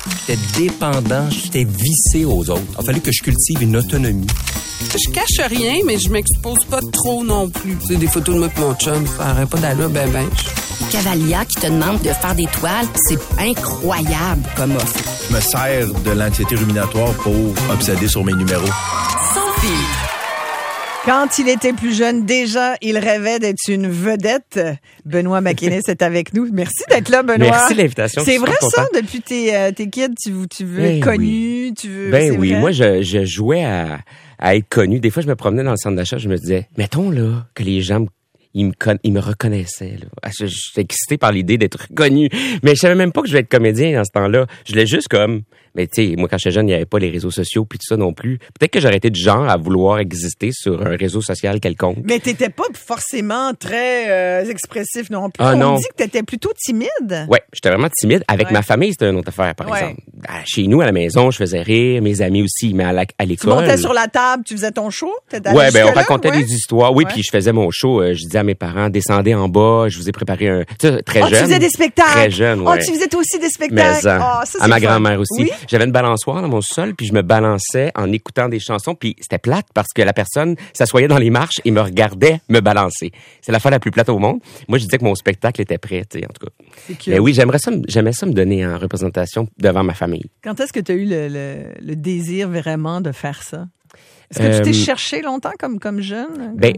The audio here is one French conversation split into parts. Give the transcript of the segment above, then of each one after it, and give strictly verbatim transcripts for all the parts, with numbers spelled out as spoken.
J'étais dépendant, j'étais vissé aux autres. Il a fallu que je cultive une autonomie. Je cache rien, mais je m'expose pas trop non plus. Tu sais, des photos de moi et mon chum, ça n'aurait pas d'allure, ben ben. Cavalia qui te demande de faire des toiles, c'est incroyable comme offre. Je me sers de l'anxiété ruminatoire pour obséder sur mes numéros. Sans fil. Quand il était plus jeune, déjà, il rêvait d'être une vedette. Benoît McInnes est avec nous. Merci d'être là, Benoît. Merci de l'invitation. C'est vrai ça, depuis tes, euh, tes kids, tu, tu veux ben être connu, oui. tu veux... Ben c'est oui, vrai? moi, je, je jouais à, à être connu. Des fois, je me promenais dans le centre d'achat, je me disais, mettons là, que les gens me Il me, con... il me reconnaissait. Là. Je, j'étais excité par l'idée d'être reconnu. Mais je savais même pas que je vais être comédien dans ce temps-là. Je l'ai juste comme... Mais tu sais, moi, quand j'étais jeune, il n'y avait pas les réseaux sociaux puis tout ça non plus. Peut-être que j'aurais été du genre à vouloir exister sur un réseau social quelconque. Mais t'étais pas forcément très euh, expressif non plus. Ah, On non. dit que t'étais plutôt timide. Ouais, j'étais vraiment timide. Avec Ouais. ma famille, c'était une autre affaire, par Ouais. exemple. Chez nous, à la maison, je faisais rire. Mes amis aussi, mais à, la, à Tu l'école... montais sur la table, tu faisais ton show. T'étais allé Ouais, ben on jusque-là? racontait Ouais. des histoires. Oui, Ouais. puis je faisais mon show. Euh, je disais à mes parents, descendez en bas. Je vous ai préparé un... Tu sais, très Oh, jeune. tu faisais des spectacles. Très jeune, ouais. Oh, tu faisais toi aussi des Mais spectacles. en, Oh, ça, c'est à ma le fun. grand-mère aussi. Oui? J'avais une balançoire dans mon sol, puis je me balançais en écoutant des chansons, puis c'était plate parce que la personne s'assoyait dans les marches et me regardait me balancer. C'est la fois la plus plate au monde. Moi, je disais que mon spectacle était prêt, tu sais, en tout cas. C'est cute. Mais oui, j'aimerais ça, j'aimais ça me donner en représentation devant ma famille. Quand est-ce que tu as eu le, le, le désir vraiment de faire ça? Est-ce que Euh, tu t'es cherché longtemps comme, comme jeune? Ben,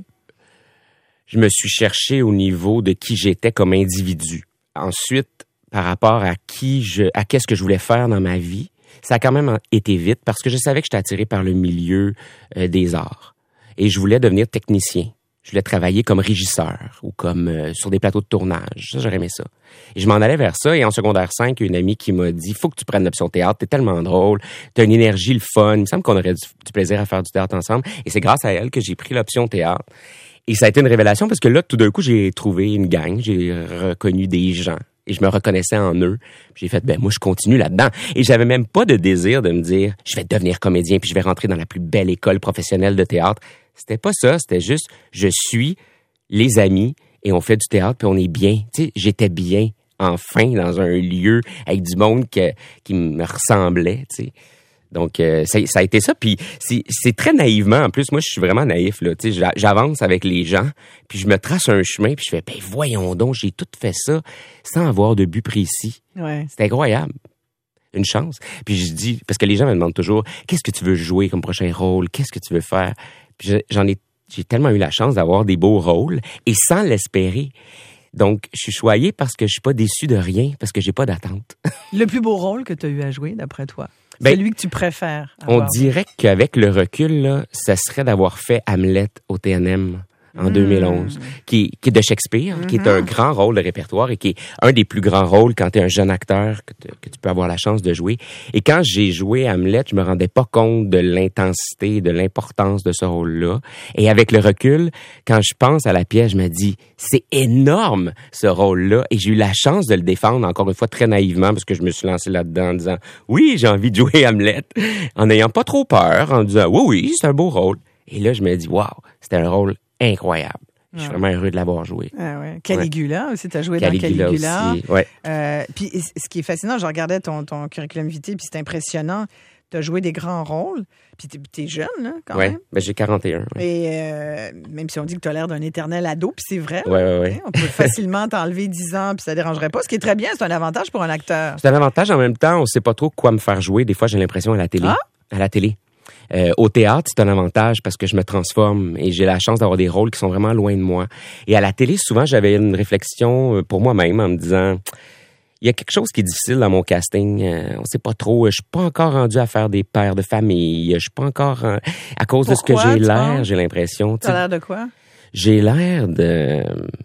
je me suis cherché au niveau de qui j'étais comme individu. Ensuite, par rapport à qui je, à qu'est-ce que je voulais faire dans ma vie, ça a quand même été vite parce que je savais que j'étais attiré par le milieu euh, des arts. Et je voulais devenir technicien. Je voulais travailler comme régisseur ou comme euh, sur des plateaux de tournage. Ça, j'aurais aimé ça. Et je m'en allais vers ça. Et en secondaire cinq, une amie qui m'a dit, faut que tu prennes l'option théâtre. T'es tellement drôle. T'as une énergie, le fun. Il me semble qu'on aurait du, du plaisir à faire du théâtre ensemble. Et c'est grâce à elle que j'ai pris l'option théâtre. Et ça a été une révélation parce que là, tout d'un coup, j'ai trouvé une gang. J'ai reconnu des gens. Et je me reconnaissais en eux. Puis j'ai fait, ben moi, je continue là-dedans. Et j'avais même pas de désir de me dire, je vais devenir comédien puis je vais rentrer dans la plus belle école professionnelle de théâtre. C'était pas ça. C'était juste, je suis les amis et on fait du théâtre puis on est bien. Tu sais, j'étais bien, enfin, dans un lieu avec du monde que, qui me ressemblait, tu sais. Donc, euh, ça, ça a été ça. Puis c'est, c'est très naïvement. En plus, moi, je suis vraiment naïf, là. Tu sais, j'avance avec les gens, puis je me trace un chemin, puis je fais, ben voyons donc, j'ai tout fait ça sans avoir de but précis. Ouais. C'est incroyable. Une chance. Puis je dis, parce que les gens me demandent toujours, qu'est-ce que tu veux jouer comme prochain rôle? Qu'est-ce que tu veux faire? Puis j'en ai, j'ai tellement eu la chance d'avoir des beaux rôles, et sans l'espérer. Donc, je suis choyé parce que je suis pas déçu de rien, parce que j'ai pas d'attente. Le plus beau rôle que tu as eu à jouer, d'après toi? Ben, Celui que tu préfères on avoir. dirait qu'avec le recul, là, ça serait d'avoir fait Hamlet au T N M en mmh. deux mille onze, qui, qui est de Shakespeare, mmh. qui est un grand rôle de répertoire et qui est un des plus grands rôles quand tu es un jeune acteur que, te, que tu peux avoir la chance de jouer. Et quand j'ai joué Hamlet, je me rendais pas compte de l'intensité, de l'importance de ce rôle-là. Et avec le recul, quand je pense à la pièce, je me dis, c'est énorme ce rôle-là. Et j'ai eu la chance de le défendre, encore une fois, très naïvement, parce que je me suis lancé là-dedans en disant, oui, j'ai envie de jouer Hamlet, en n'ayant pas trop peur, en disant, oui, oui, c'est un beau rôle. Et là, je me dis, waouh, c'était un rôle incroyable. Je suis ah. vraiment heureux de l'avoir joué. Ah ouais. Caligula aussi, tu as joué Caligula dans Caligula. Aussi, ouais. Euh, puis ce qui est fascinant, je regardais ton, ton curriculum vitae, puis c'est impressionnant. Tu as joué des grands rôles, puis tu es jeune, là, quand ouais. même. Ben, j'ai quarante et un. Ouais. Et euh, même si on dit que tu as l'air d'un éternel ado, puis c'est vrai. Ouais, ouais, ouais. On peut facilement t'enlever dix ans, puis ça ne dérangerait pas. Ce qui est très bien, c'est un avantage pour un acteur. C'est un avantage. En même temps, on ne sait pas trop quoi me faire jouer. Des fois, j'ai l'impression à la télé. Ah? À la télé. Euh, au théâtre, c'est un avantage parce que je me transforme et j'ai la chance d'avoir des rôles qui sont vraiment loin de moi. Et à la télé, souvent, j'avais une réflexion pour moi-même en me disant, il y a quelque chose qui est difficile dans mon casting. Euh, on sait pas trop. Je suis pas encore rendu à faire des pères de famille. Je suis pas encore euh, à cause Pourquoi, de ce que j'ai l'air. penses? J'ai l'impression. Tu as l'air de quoi? J'ai l'air de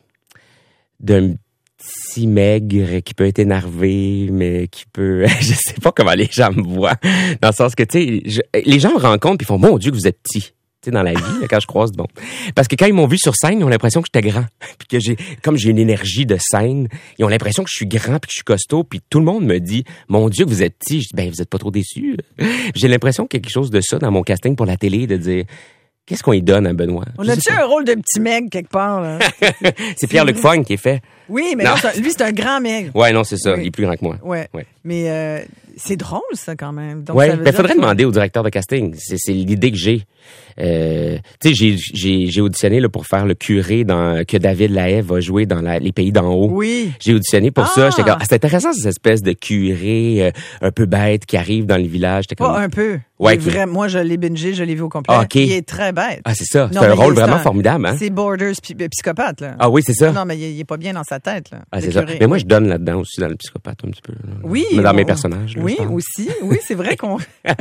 d'un petit maigre qui peut être énervé, mais qui peut... je sais pas comment les gens me voient. Dans le sens que, tu sais, les gens me rencontrent puis font « Mon Dieu, que vous êtes petit ». Tu sais, dans la vie, là, quand je croise, bon. Parce que quand ils m'ont vu sur scène, ils ont l'impression que j'étais grand. Puis que j'ai, comme j'ai une énergie de scène, ils ont l'impression que je suis grand puis que je suis costaud. Puis tout le monde me dit « Mon Dieu, que vous êtes petit ». Je dis « Ben, vous êtes pas trop déçus ». J'ai l'impression qu'il y a quelque chose de ça dans mon casting pour la télé, de dire... Qu'est-ce qu'on y donne à Benoît? On a-tu un rôle de petit mec quelque part, là? C'est Pierre-Luc Fogne qui est fait. Oui, mais Non. non, c'est un- lui, c'est un grand mec. Ouais, non, c'est ça. Oui. Il est plus grand que moi. Ouais. Ouais. Mais euh, c'est drôle, ça, quand même. Donc, Ouais, ça veut ben dire faudrait que- demander au directeur de casting. C'est, c'est l'idée que j'ai. Euh, tu sais, j'ai, j'ai, j'ai auditionné là, pour faire le curé dans que David Lahaye va jouer dans la, les pays d'en haut. Oui. J'ai auditionné pour Ah! ça. J'étais comme, ah, c'est intéressant cette espèce de curé euh, un peu bête qui arrive dans le village. J'étais comme, Pas un peu. Ouais, Il est qui- vrai- moi, je l'ai bingé, je l'ai vu au complet. Ah, ok. Il est très bête. ah c'est ça. C'est Non, un mais rôle il est- vraiment c'est un- formidable, hein. C'est Borders psy- psychopathe, là. Ah oui, c'est ça. Non, mais il, il est pas bien dans sa tête, là. Ah, le c'est ça. curé. Mais moi, je donne là-dedans aussi dans le psychopathe un petit peu. là. Oui. Mais dans mes on- personnages. Là, oui, je parle. aussi. Oui, c'est vrai qu'on.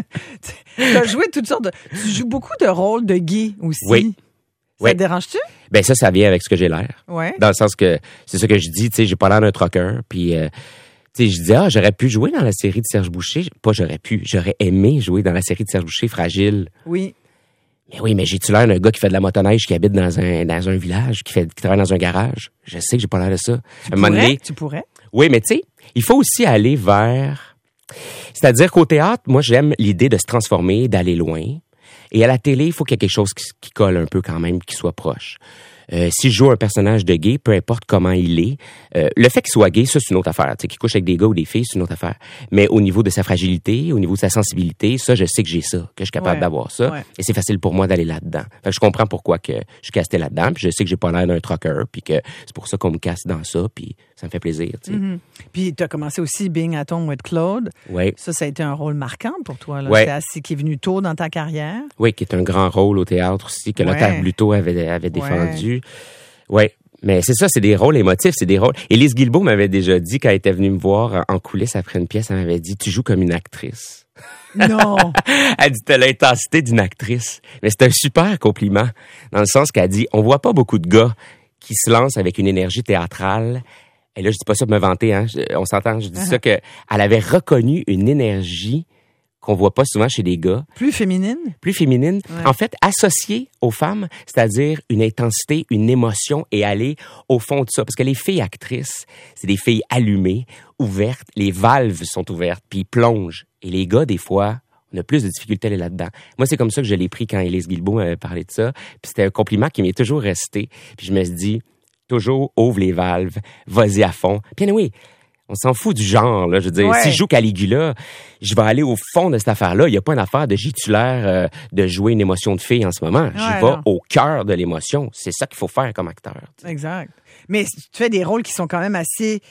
Tu as joué toutes sortes de. Tu joues beaucoup de rôles de gay aussi. Oui. Ça Oui. te dérange-tu? Ben ça, ça vient avec ce que j'ai l'air. Ouais. Dans le sens que c'est ça que je dis, tu sais, j'ai pas l'air d'un trucker, puis euh, tu sais, je dis ah, j'aurais pu jouer dans la série de Serge Boucher, pas j'aurais pu, j'aurais aimé jouer dans la série de Serge Boucher Fragile. Oui. Mais oui, mais j'ai-tu l'air d'un gars qui fait de la motoneige, qui habite dans un dans un village, qui fait qui travaille dans un garage. Je sais que j'ai pas l'air de ça. Tu À un moment pourrais? donné- Tu pourrais? oui, mais tu sais, il faut aussi aller vers. C'est-à-dire qu'au théâtre, moi, j'aime l'idée de se transformer, d'aller loin. Et à la télé, il faut qu'il y ait quelque chose qui, qui colle un peu quand même, qui soit proche. Euh, si je joue un personnage de gay, peu importe comment il est, euh, le fait qu'il soit gay, ça, c'est une autre affaire. Tu sais, qu'il couche avec des gars ou des filles, c'est une autre affaire. Mais au niveau de sa fragilité, au niveau de sa sensibilité, ça, je sais que j'ai ça, que je suis capable Ouais. d'avoir ça. Ouais. Et c'est facile pour moi d'aller là-dedans. Fait que je comprends pourquoi que je suis casté là-dedans, puis je sais que j'ai pas l'air d'un trucker, puis que c'est pour ça qu'on me casse dans ça, puis ça me fait plaisir, tu sais. Mhm. Puis tu as commencé aussi Being at Home with Claude. Ouais. Ça, ça a été un rôle marquant pour toi. Là. Ouais. C'est assez qui est venu tôt dans ta carrière. Oui, qui est un grand rôle au théâtre aussi, que Ouais. Lothar Bluteau avait, avait défendu. Oui, mais c'est ça, c'est des rôles émotifs, c'est des rôles... Élise Guilbeault m'avait déjà dit, quand elle était venue me voir en coulisses après une pièce, elle m'avait dit « Tu joues comme une actrice. » Non. Elle dit « T'as l'intensité d'une actrice. » Mais c'est un super compliment, dans le sens qu'elle dit « On voit pas beaucoup de gars qui se lancent avec une énergie théâtrale. » Et là, je dis pas ça pour me vanter, hein. Je- on s'entend, je dis ça que elle avait reconnu une énergie qu'on voit pas souvent chez des gars, Plus féminine? plus féminine, Ouais. en fait, associée aux femmes, c'est-à-dire une intensité, une émotion et aller au fond de ça. Parce que les filles actrices, c'est des filles allumées, ouvertes, les valves sont ouvertes, puis ils plongent. Et les gars, des fois, on a plus de difficultés à aller là-dedans. Moi, c'est comme ça que je l'ai pris quand Élise Guilbeault m'avait parlé de ça. Puis c'était un compliment qui m'est toujours resté. Puis je me suis dit, toujours ouvre les valves, vas-y à fond. Puis oui, on s'en fout du genre, là. Je veux dire, Ouais. si je joue Caligula, je vais aller au fond de cette affaire-là. Il n'y a pas une affaire de gitulaire euh, de jouer une émotion de fille en ce moment. J'y Ouais, vais non. au cœur de l'émotion. C'est ça qu'il faut faire comme acteur. Exact. Mais tu fais des rôles qui sont quand même assez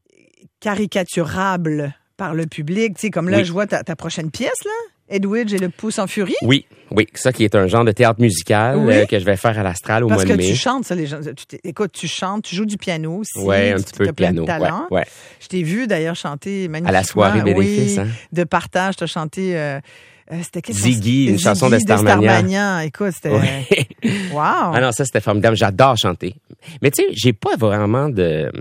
caricaturables par le public. Tu sais, comme là, Oui. je vois ta, ta prochaine pièce, là. Edwidge et le pouce en furie. Oui, oui. Ça qui est un genre de théâtre musical Oui. euh, que je vais faire à l'Astral au Parce mois que de mai. tu chantes, ça, les gens. Tu t'es- écoute, tu chantes, tu joues du piano aussi. Ouais, un tu- petit peu t'as de plein piano. talent. Ouais, ouais. Je t'ai vu d'ailleurs chanter magnifiquement. À la soirée bénéfice, oui, hein. de partage, tu as chanté. Euh, euh, c'était quelle Ziggy, chanson? une chanson Ziggy de Starmania. Starmania. Écoute, c'était. Ouais. Wow! Ah non, ça, c'était formidable. J'adore chanter. Mais tu sais, j'ai pas vraiment de...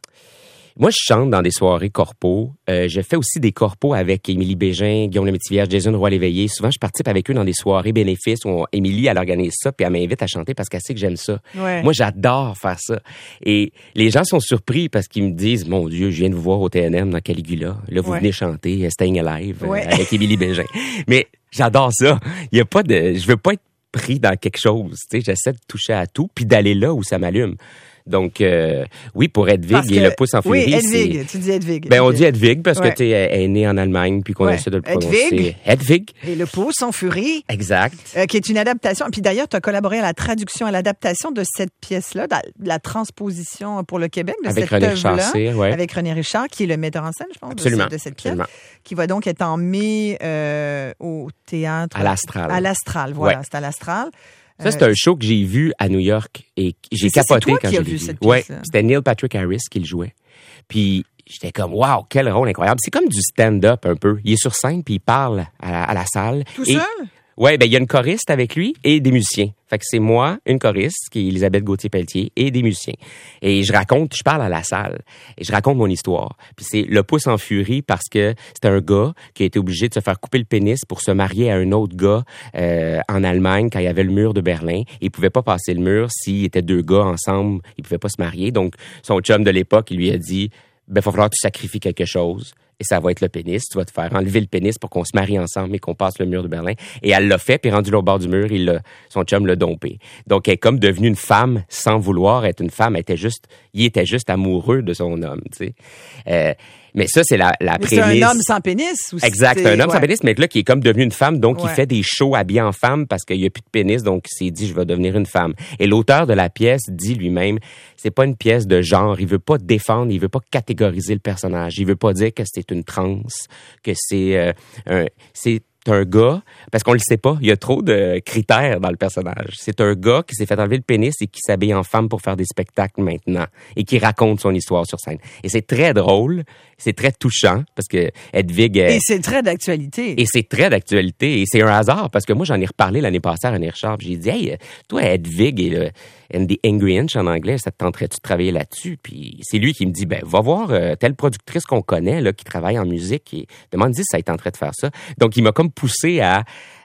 Moi, je chante dans des soirées corpos. Euh, je fais aussi des corpos avec Émilie Bégin, Guillaume Lemaitre-Vierge, Jason Roy-Léveillé. Souvent, je participe avec eux dans des soirées bénéfices où on- Émilie, elle organise ça, puis elle m'invite à chanter parce qu'elle sait que j'aime ça. Ouais. Moi, j'adore faire ça. Et les gens sont surpris parce qu'ils me disent, mon Dieu, je viens de vous voir au T N M dans Caligula. Là, vous Ouais. venez chanter euh, Staying Alive euh, Ouais. avec Émilie Bégin. Mais j'adore ça. Il y a pas de... Je veux pas être pris dans quelque chose. Tu sais, j'essaie de toucher à tout puis d'aller là où ça m'allume. Donc, euh, oui, pour Hedwig Parce et que- le pouce en furie, Oui, Hedwig. c'est... Tu dis Hedwig. Ben, on dit Hedwig parce Ouais. que tu es né en Allemagne puis qu'on Ouais. essaie de le Hedwig. prononcer. Hedwig. Et le pouce en furie. Exact. Euh, qui est une adaptation. Puis d'ailleurs, tu as collaboré à la traduction, à l'adaptation de cette pièce-là, de la, de la transposition pour le Québec de Avec cette René œuvre-là, Richard Cyr, ouais. avec René Richard, qui est le metteur en scène, je pense, de Absolument. cette- de cette, pièce, Absolument. qui va donc être en mai euh, au théâtre. À l'Astral. À l'Astral, voilà, Ouais. c'est à l'Astral. Ça, c'est un show que j'ai vu à New York et j'ai Et ça, c'est capoté toi quand qui as j'ai vu vu. cette Ouais, pièce-là. c'était Neil Patrick Harris qui le jouait. Puis j'étais comme, wow, quel rôle incroyable. C'est comme du stand-up un peu. Il est sur scène puis il parle à la, à la salle. Tout Et- seul? Ouais, ben il y a une choriste avec lui et des musiciens. Fait que c'est moi, une choriste qui est Elisabeth Gauthier-Pelletier et des musiciens. Et je raconte, je parle à la salle et je raconte mon histoire. Puis c'est le pouce en furie parce que c'est un gars qui a été obligé de se faire couper le pénis pour se marier à un autre gars euh, en Allemagne quand il y avait le mur de Berlin. Il pouvait pas passer le mur s'ils étaient deux gars ensemble, ils pouvaient pas se marier. Donc son chum de l'époque, il lui a dit, ben, il va falloir que tu sacrifies quelque chose. et ça va être le pénis. Tu vas te faire enlever le pénis pour qu'on se marie ensemble et qu'on passe le mur de Berlin. Et elle l'a fait, puis rendu là au bord du mur, il l'a, son chum l'a dompé. Donc, elle est comme devenue une femme sans vouloir être une femme. Elle était juste, il était juste amoureux de son homme, tu sais. Euh, mais ça, c'est la, la mais prémisse. c'est un homme sans pénis ou Exact, c'est... un homme ouais. sans pénis, mais là, qui est comme devenu une femme, donc ouais. il fait des shows habillés en femme parce qu'il n'y a plus de pénis, donc il s'est dit, je vais devenir une femme. Et l'auteur de la pièce dit lui-même, c'est pas une pièce de genre, il veut pas défendre, il veut pas catégoriser le personnage, il veut pas dire que c'est une trans, que c'est euh, un... c'est un gars, parce qu'on le sait pas, il y a trop de critères dans le personnage. C'est un gars qui s'est fait enlever le pénis et qui s'habille en femme pour faire des spectacles maintenant et qui raconte son histoire sur scène. Et c'est très drôle, c'est très touchant parce que Hedwig... Et c'est très d'actualité. Et c'est très d'actualité et c'est un hasard parce que moi, j'en ai reparlé l'année passée à René Richard. J'ai dit, hey, toi, Hedwig et le and the Angry Inch en anglais, ça te tenterait-tu de travailler là-dessus? Puis c'est lui qui me dit, ben, va voir euh, telle productrice qu'on connaît, là, qui travaille en musique et demande-lui si ça tenterait de faire ça. Donc, il m'a comme poussé à,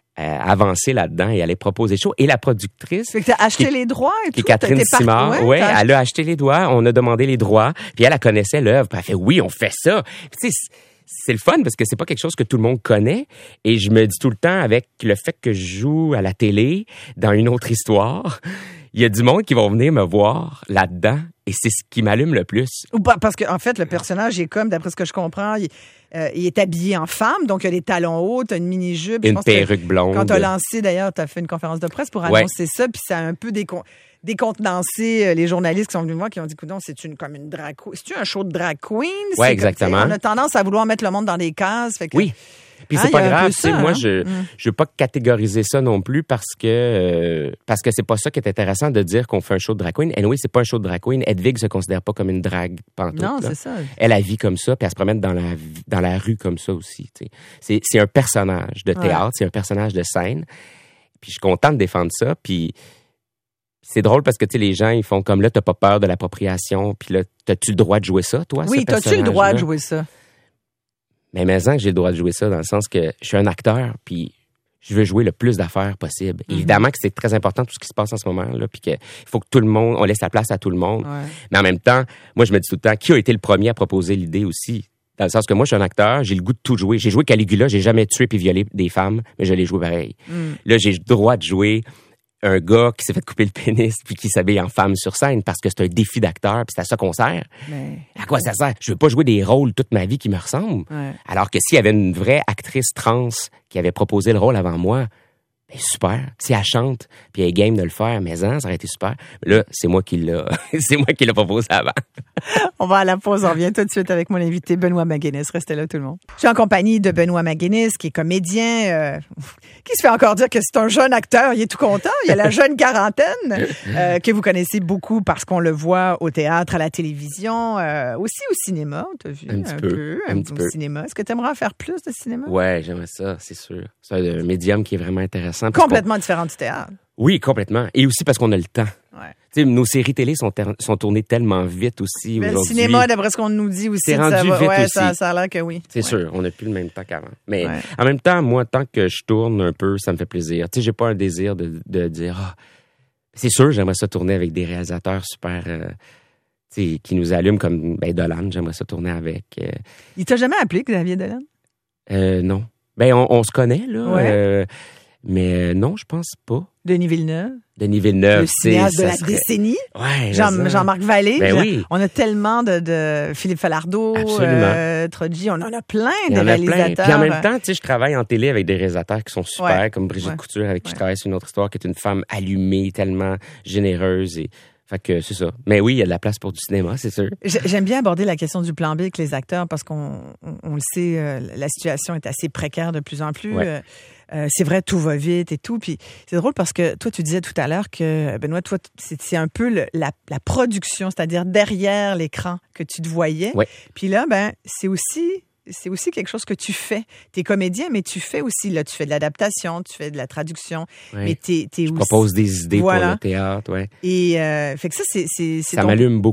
à avancer là-dedans et à les proposer des choses. Et la productrice... Fait que t'as acheté qui, les droits et qui tout? Qui est Catherine Simard. Ouais, ouais elle a acheté les droits. On a demandé les droits. Puis elle, elle connaissait l'œuvre. Puis elle fait, oui, on fait ça. Puis tu sais, c'est le fun parce que c'est pas quelque chose que tout le monde connaît. Et je me dis tout le temps, avec le fait que je joue à la télé, dans une autre histoire, il y a du monde qui vont venir me voir là-dedans et c'est ce qui m'allume le plus. Ou pas, parce qu'en en fait, le personnage est comme, d'après ce que je comprends, il, euh, il est habillé en femme, donc il a des talons hauts, t'as une mini-jupe. Une perruque blonde. Quand t'as lancé, d'ailleurs, t'as fait une conférence de presse pour annoncer ouais. ça, puis ça a un peu décon- décontenancé les journalistes qui sont venus me voir, qui ont dit, écoute, c'est une comme une drag queen. C'est-tu un show de drag queen? Oui, exactement. Comme, on a tendance à vouloir mettre le monde dans des cases. Fait que, oui. Puis c'est hein, pas grave, ça, hein? moi je mm. je veux pas catégoriser ça non plus parce que euh, parce que c'est pas ça qui est intéressant de dire qu'on fait un show de drag queen. Anyway, c'est pas un show de drag queen. Hedwig se considère pas comme une drag pantoute. Non, là. c'est ça. Elle a vie comme ça, puis elle se promène dans la dans la rue comme ça aussi. Tu sais. C'est c'est un personnage de théâtre, ouais. c'est un personnage de scène. Puis je suis content de défendre ça. Puis c'est drôle parce que tu sais les gens ils font comme là t'as pas peur de l'appropriation. Puis là t'as-tu le droit de jouer ça, toi? Oui, t'as-tu le droit de jouer ça? Mais maintenant que j'ai le droit de jouer ça, dans le sens que je suis un acteur, puis je veux jouer le plus d'affaires possible. Mm-hmm. Évidemment que c'est très important tout ce qui se passe en ce moment, là, puis qu'il faut que tout le monde, on laisse la place à tout le monde. Ouais. Mais en même temps, moi, je me dis tout le temps, qui a été le premier à proposer l'idée aussi? Dans le sens que moi, je suis un acteur, j'ai le goût de tout jouer. J'ai joué Caligula, j'ai jamais tué puis violé des femmes, mais je l'ai joué pareil. Mm. Là, j'ai le droit de jouer un gars qui s'est fait couper le pénis puis qui s'habille en femme sur scène parce que c'est un défi d'acteur puis c'est à ça qu'on sert. Mais... À quoi ça sert? Je veux pas jouer des rôles toute ma vie qui me ressemblent. Ouais. Alors que s'il y avait une vraie actrice trans qui avait proposé le rôle avant moi, ben super. Si elle chante puis elle est game de le faire, mais hein, ça aurait été super. Mais là, c'est moi qui l'a, c'est moi qui l'a proposé avant. On va à la pause. On revient tout de suite avec mon invité Benoît McGuinness. Restez là, tout le monde. Je suis en compagnie de Benoît McGuinness, qui est comédien, euh, qui se fait encore dire que c'est un jeune acteur. Il est tout content. Il a la jeune quarantaine, euh, que vous connaissez beaucoup parce qu'on le voit au théâtre, à la télévision, euh, aussi au cinéma. T'as vu un petit un peu, peu, un un petit au peu. cinéma. Est-ce que tu aimerais faire plus de cinéma? Ouais, j'aimerais ça, c'est sûr. C'est un médium qui est vraiment intéressant. Complètement différent du théâtre. Oui, complètement. Et aussi parce qu'on a le temps. Ouais. Tu sais, nos séries télé sont, ter- sont tournées tellement vite aussi Mais aujourd'hui. le cinéma, d'après ce qu'on nous dit aussi, c'est rendu ça va, vite ouais, aussi. Ça, ça a l'air que oui. C'est ouais. sûr, on n'a plus le même temps qu'avant. Mais ouais. en même temps, moi, tant que je tourne un peu, ça me fait plaisir. Tu sais, j'ai pas un désir de, de dire, ah, c'est sûr, j'aimerais ça tourner avec des réalisateurs super, euh, tu sais, qui nous allument comme ben, Dolan. J'aimerais ça tourner avec. Euh... Il t'a jamais appelé, Xavier Dolan? Euh, non. Ben, on, on se connaît là. Ouais. Euh, mais non, je pense pas. Denis Villeneuve. Denis Villeneuve, le cinéaste de la serait... décennie. Ouais, Jean, Jean-Marc Vallée. Ben oui. On a tellement de, de Philippe Falardeau, euh, Trogi, on en a plein Il de y en a réalisateurs. Plein. Puis en même temps, tu sais, je travaille en télé avec des réalisateurs qui sont super, ouais. comme Brigitte ouais. Couture, avec qui ouais. je travaille sur une autre histoire, qui est une femme allumée, tellement généreuse et fait que c'est ça. Mais oui, il y a de la place pour du cinéma, c'est sûr. J'aime bien aborder la question du plan B avec les acteurs parce qu'on on, on le sait, euh, la situation est assez précaire de plus en plus. Ouais. Euh, euh, c'est vrai, tout va vite et tout. Puis c'est drôle parce que toi, tu disais tout à l'heure que, Benoît, toi, c'est, c'est un peu le, la, la production, c'est-à-dire derrière l'écran que tu te voyais. Ouais. Puis là, ben, c'est aussi... c'est aussi quelque chose que tu fais. Tu es comédien, mais tu fais aussi, là, tu fais de l'adaptation, tu fais de la traduction. Ouais. Mais t'es, t'es je aussi... propose des idées voilà. pour le théâtre, ouais. Et, euh, fait que ça, c'est, c'est, c'est ça ton... m'allume beaucoup.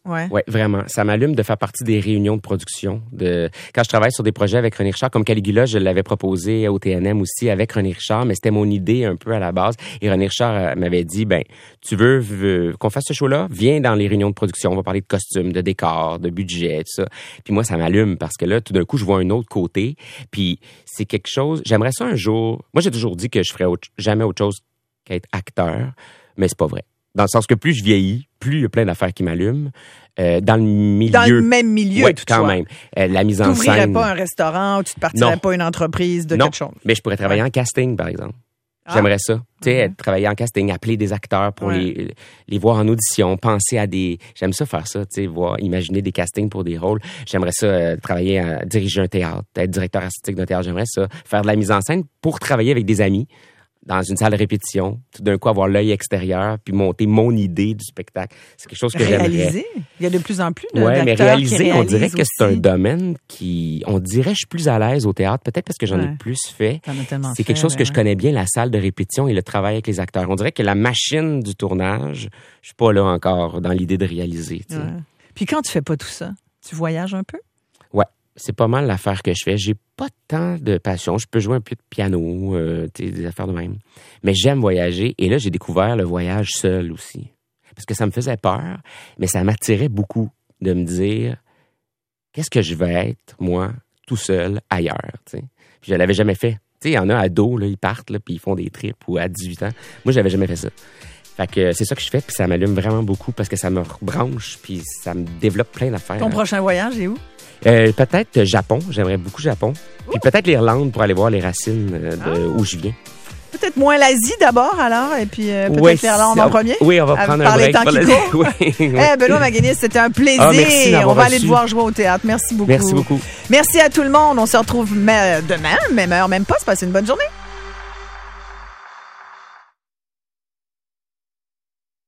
Ouais. Ouais, vraiment. Ça m'allume de faire partie des réunions de production. De quand je travaille sur des projets avec René Richard, comme Caligula, je l'avais proposé au T N M aussi avec René Richard, mais c'était mon idée un peu à la base. Et René Richard euh, m'avait dit, ben, tu veux, veux qu'on fasse ce show-là? Viens dans les réunions de production. On va parler de costumes, de décors, de budget, tout ça. Puis moi, ça m'allume parce que là, tout d'un coup, je vois un autre côté. Puis c'est quelque chose. J'aimerais ça un jour. Moi, j'ai toujours dit que je ferais autre, jamais autre chose qu'être acteur, mais c'est pas vrai. Dans le sens que plus je vieillis, plus il y a plein d'affaires qui m'allument. Euh, dans le milieu... Dans le même milieu, ouais, toutefois. quand même. Euh, la mise en T'ouvrirais scène... pas un restaurant ou tu te partirais Non. pas une entreprise de non, quelque chose. mais je pourrais travailler Ouais. en casting, par exemple. Ah. J'aimerais ça. Tu sais, Mhm. travailler en casting, appeler des acteurs pour Ouais. les, les voir en audition, penser à des... J'aime ça faire ça, tu sais, voir, imaginer des castings pour des rôles. J'aimerais ça euh, travailler, à diriger un théâtre, être directeur artistique d'un théâtre. J'aimerais ça. Faire de la mise en scène pour travailler avec des amis dans une salle de répétition, tout d'un coup avoir l'œil extérieur, puis monter mon idée du spectacle. C'est quelque chose que j'aimerais. Réaliser. Il y a de plus en plus de Ouais, mais d'acteurs qui réaliser, on dirait réalisent que c'est un aussi. domaine qui, on dirait, je suis plus à l'aise au théâtre, peut-être parce que j'en Ouais. ai plus fait. T'en as tellement C'est quelque fait, chose que ben je ouais. connais bien, la salle de répétition et le travail avec les acteurs. On dirait que la machine du tournage, je suis pas là encore dans l'idée de réaliser. Tu sais. Ouais. Puis quand tu fais pas tout ça, tu voyages un peu? Ouais, c'est pas mal l'affaire que je fais. J'ai pas tant de passion. Je peux jouer un peu de piano, euh, tu sais, des affaires de même. Mais j'aime voyager. Et là, j'ai découvert le voyage seul aussi. Parce que ça me faisait peur, mais ça m'attirait beaucoup de me dire qu'est-ce que je vais être, moi, tout seul, ailleurs. Tu sais. Puis je l'avais jamais fait. Tu sais, il y en a ados, là, ils partent, là, puis ils font des trips ou à dix-huit ans. Moi, j'avais jamais fait ça. Fait que c'est ça que je fais, puis ça m'allume vraiment beaucoup parce que ça me rebranche, puis ça me développe plein d'affaires. Ton prochain voyage est où? Euh, peut-être Japon, j'aimerais beaucoup Japon. Puis peut-être l'Irlande pour aller voir les racines euh, de Ah. où je viens. Peut-être moins l'Asie d'abord, alors, et puis euh, peut-être Ouais, l'Irlande c'est- en premier? Oui, on va À- prendre par un les break. temps pour qui la- courent. Oui, oui. Eh, Benoît Maguénis, c'était un plaisir. Ah, merci d'avoir On va aller reçu. te voir jouer au théâtre. Merci beaucoup. Merci beaucoup. Merci à tout le monde. On se retrouve me- demain, même heure, même poste. Passez une bonne journée.